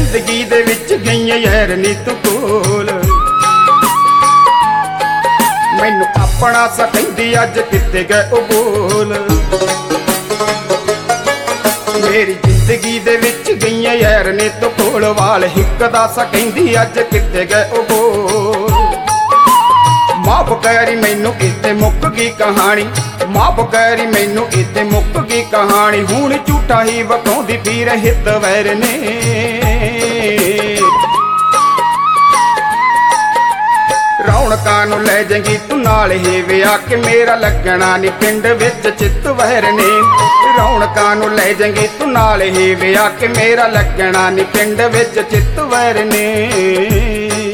ਜ਼ਿੰਦਗੀ ਦੇ ਵਿੱਚ ਗਈਆਂ ਯਾਰ ਨੀ ਤੂੰ ਕੋਲ। ਮੈਨੂੰ ਆਪਣਾ ਸਾ ਕਹਿੰਦੀ ਅੱਜ ਕਿੱਥੇ ਗਏ ਉਹ ਬੋਲ। ਮੇਰੀ ਜ਼ਿੰਦਗੀ ਦੇ ਵਿੱਚ ਗਈਆਂ ਯਾਰ ਨੀ ਤੂੰ ਕੋਲ। ਵਾਲ ਹਿੱਕਦਾ ਸਾ ਕਹਿੰਦੀ ਅੱਜ ਕਿੱਥੇ ਗਏ ਉਹ ਬੋਲ। ਮਾਫ ਕਰੀ ਮੈਨੂੰ ਇੱਥੇ ਮੁੱਕ ਗਈ ਕਹਾਣੀ। ਮਾਫ ਕਰੀ ਮੈਨੂੰ ਇੱਥੇ ਮੁੱਕ ਗਈ ਕਹਾਣੀ। ਹੁਣ ਝੂਠਾ ਹੀ ਵਕਾਉਂਦੀ ਫਿਰ ਹਿੱਤ ਵੈਰ ਨੇ। ਰੌਣਕਾਂ ਨੂੰ ਲੈ ਜਾਂਗੀ ਤੂੰ ਨਾਲ ਹੀ ਵਿਆਹ ਕੇ ਮੇਰਾ ਲੱਗਣਾ ਨੀ ਪਿੰਡ ਵਿੱਚ ਚਿੱਤ ਵਹਿਰ ਨੇ। ਰੌਣਕਾਂ ਨੂੰ ਲੈ ਜਾਂਗੀ ਤੂੰ ਨਾਲ ਹੀ ਵਿਆਹ ਕੇ ਮੇਰਾ ਲੱਗਣਾ ਨੀ ਪਿੰਡ ਵਿੱਚ ਚਿੱਤ ਵਹਿਰ ਨੇ।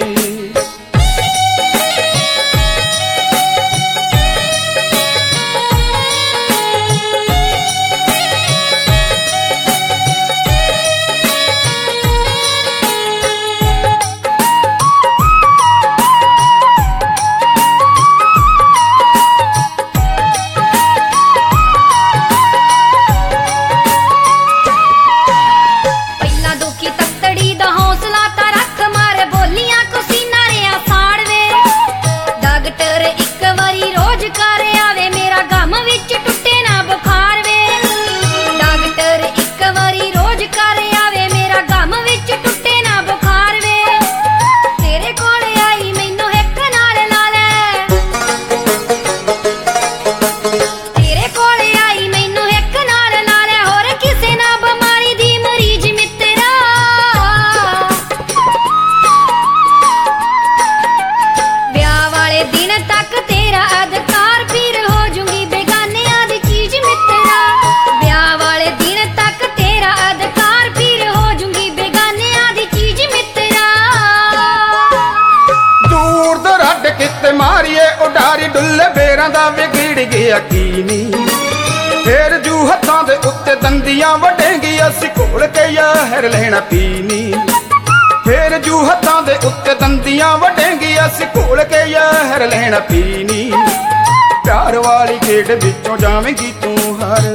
ਮਾਰੀਏ ਉਡਾਰੀ ਡੁੱਲੇ ਬੇਰਾਂ ਦਾ ਵਿਗੜ ਗਿਆ ਕੀ ਨੀ। ਫੇਰ ਜੂ ਹੱਥਾਂ ਦੇ ਉੱਤੇ ਦੰਦੀਆਂ ਵਢੇਂਗੀ ਅਸੀਂ ਘੋਲ ਕੇ ਯਾਰ ਲੈਣਾ ਪੀਨੀ। ਫੇਰ ਜੂ ਹੱਥਾਂ ਦੇ ਉੱਤੇ ਦੰਦੀਆਂ ਵਢੇਂਗੀ ਅਸੀਂ ਘੋਲ ਕੇ ਯਾਰ ਲੈਣਾ ਪੀਨੀ। ਪਿਆਰ ਵਾਲੀ ਖੇਡ ਵਿੱਚੋਂ ਜਾਵੇਂਗੀ ਤੂੰ ਹਾਰ।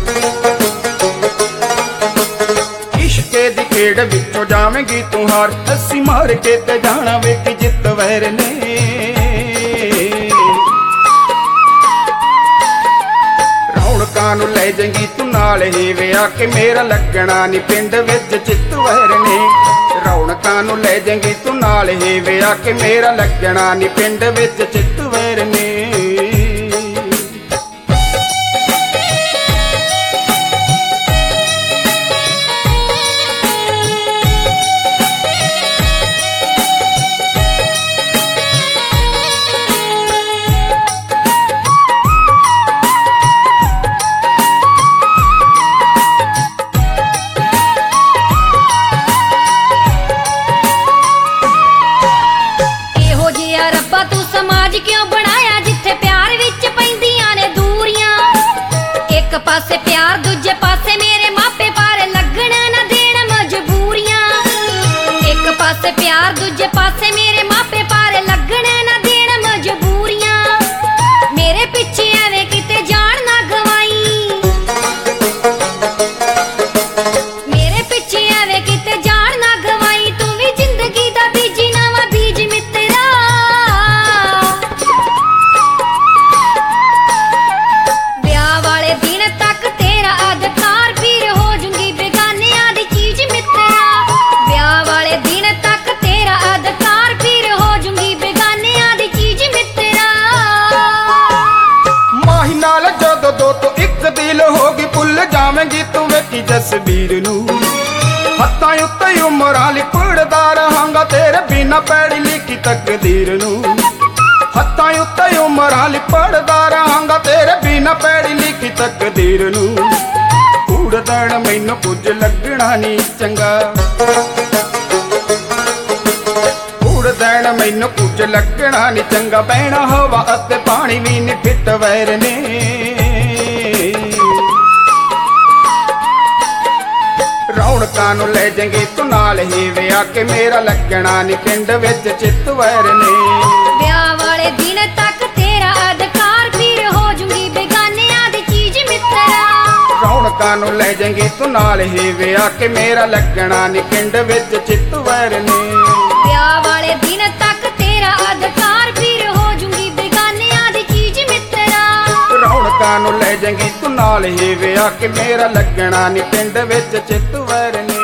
ਇਸ਼ਕੇ ਦੀ ਖੇਡ ਵਿੱਚੋਂ ਜਾਵੇਂਗੀ ਤੂੰ ਹਾਰ। ਅਸੀਂ ਮਾਰ ਕੇ ਤੇ ਜਾਣਾ ਵੇਖੀ ਜਿੱਤ ਵੈਰ ਨੇ। ਰੌਣਕਾਂ ਨੂੰ ਲੈ ਜਾਂਗੀ ਤੂੰ ਨਾਲ ਹੀ ਵਿਆਹ ਕੇ ਮੇਰਾ ਲੱਗਣਾ ਨੀ ਪਿੰਡ ਵਿੱਚ ਚਿੱਤ ਵਹਿਰ ਨੇ। ਰੌਣਕਾਂ ਨੂੰ ਲੈ ਜਾਂਗੀ ਤੂੰ ਨਾਲ ਹੀ ਵਿਆਹ ਕੇ ਮੇਰਾ ਲੱਗਣਾ ਨੀ ਪਿੰਡ ਵਿੱਚ ਚਿੱਤ ਵਹਿਰ ਨੇ। ਸਮਾਜ ਕਿਉਂ ਬਣਾਇਆ ਜਿੱਥੇ ਪਿਆਰ ਵਿੱਚ ਪੈਂਦੀਆਂ ਨੇ ਦੂਰੀਆਂ। ਇੱਕ ਪਾਸੇ ਪਿਆਰ ਦੂਜੇ ਪਾਸੇ ਮੇਰੇ ਮਾਪੇ ਪਰ ਲੱਗਣ ਨਾ ਦੇਣ ਮਜਬੂਰੀਆਂ। ਇੱਕ ਪਾਸੇ ਪਿਆਰ ਦੂਜੇ ਪਾਸੇ ਮੇਰੇ ਮਾਪੇ ਪਰ ਲੱਗਣ ਨਾ ਦੇਣ ਮਜਬੂਰੀਆਂ। ਮੇਰੇ ਪਿੱਛੇ ਐਵੇਂ ਕਿਤੇ ਜਾਣ ਨਾ ਗਵਾਈ। ਮੇਰੇ ਪਿੱਛੇ ਐਵੇਂ ਕਿਤੇ ਜਾਣ ਨਾ ਗਵਾਈ। ਤੂੰ ਵੀ ਜ਼ਿੰਦਗੀ ਦਾ ਬੀਜੀ ਨਵਾਂ ਬੀਜ ਮਿੱਤਰਾ। ਜਾਵੇਂਗੀ ਤੂੰ ਵੇਖੀ ਜਸਬੀਰ ਨੂੰ। ਹੱਥਾਂ ਉੱਤੇ ਉਮਰਾਂ ਲਿਪੜਦਾ ਰਹਾਂਗਾ ਤੇਰੇ ਬਿਨਾ ਪੈੜੀ ਲਿਖੀ ਤਕਦੀਰ ਨੂੰ। ਹੱਥਾਂ ਉੱਤੇ ਉਮਰਾਂ ਲਿਪੜਦਾ ਰਹਾਂਗਾ ਤੇਰੇ ਬਿਨਾ ਪੈੜੀ ਲਿਖੀ ਤਕਦੀਰ ਨੂੰ। ਉੜਦਣ ਮੈਨੂੰ ਕੁਝ ਲੱਗਣਾ ਨੀ ਚੰਗਾ। ਉੜਦਣ ਮੈਨੂੰ ਕੁਝ ਲੱਗਣਾ ਨੀ ਚੰਗਾ। ਬਹਿਣਾ ਹਵਾ ਅਤੇ ਪਾਣੀ ਵੀ ਨੀ ਫਿੱਟ ਵੈਰ ਨੇ। ਰੌਣਕਾਂ ਨੂੰ ਲੈ ਜਾਂਗੀ ਤੂੰ ਨਾਲ ਹੀ ਵਿਆਹ ਕੇ ਮੇਰਾ ਲੱਗਣਾ ਨੀ ਪਿੰਡ ਵਿੱਚ ਚਿੱਤ ਵੈਰ ਨੇ। ਵਿਆਹ ਵਾਲੇ ਦਿਨ ਤੱਕ ਤੇਰਾ ਅਧਿਕਾਰ ਫਿਰ ਹੋ ਜੂੰਗੀ ਬੇਗਾਨਿਆਂ ਦੀ ਚੀਜ਼ ਮਿੱਤਰਾ। ਰੌਣਕਾਂ ਰੌਣਕਾਂ ਨੂੰ ਲੈ ਜਾਏਂਗੀ ਤੂੰ ਨਾਲ ਹੀ ਵਿਆਹ ਕੇ ਮੇਰਾ ਲੱਗਣਾ ਨੀ ਪਿੰਡ ਵਿੱਚ ਚਿੱਤਵਰ ਨੇ ਵਿਆਹ ਵਾਲੇ ਦਿਨ ਤੱਕ ਤੇਰਾ ਅਧਿਕਾਰ ਫਿਰ ਹੋ ਜੂੰਗੀ ਬੇਗਾਨਿਆਂ ਦੀ ਚੀਜ਼ ਮਿੱਤਰਾ ਰੌਣਕਾਂ ਨੂੰ ਲੈ ਜਾਏਂਗੀ ਤੂੰ ਨਾਲ ਹੀ ਵਿਆਹ ਕੇ ਮੇਰਾ ਲੱਗਣਾ ਨੀ ਪਿੰਡ ਵਿੱਚ ਚਿੱਤਵਰ ਨੇ